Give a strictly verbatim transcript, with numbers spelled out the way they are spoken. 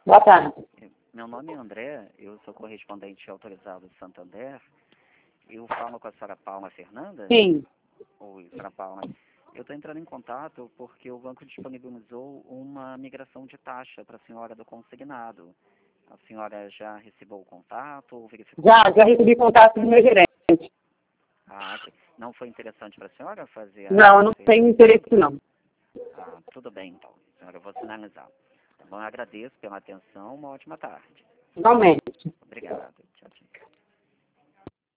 Boa tarde. Meu nome é André, eu sou correspondente autorizado de Santander. Eu falo com a senhora Paula Fernanda? Sim. Oi, senhora Paula. Eu estou entrando em contato porque o banco disponibilizou uma migração de taxa para a senhora do consignado. A senhora já recebeu o contato ou verificou? Já, já recebi contato do meu gerente. Ah, ok. Não foi interessante para a senhora fazer a... Não, eu não tenho interesse não. Ah, tudo bem então. Senhora, eu vou sinalizar. Tá bom, eu agradeço pela atenção. Uma ótima tarde. Igualmente. Obrigado.